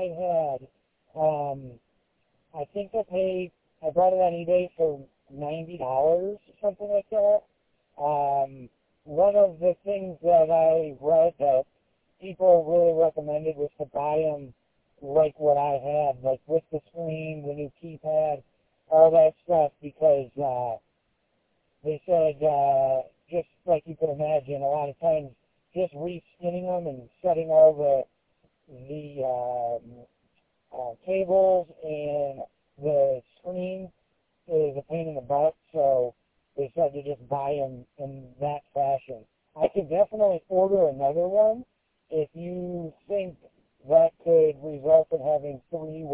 had, I think I bought it on eBay for $90, something like that. One of the things that I read that people really recommended was to buy them like what I had, like with the screen, the new keypad, all that stuff, because they said, just like you can imagine, a lot of times just re-skinning them and setting all the cables and the screen is a pain in the butt, so they said to just buy them in that fashion. I could definitely order another one if you think that could result in having 3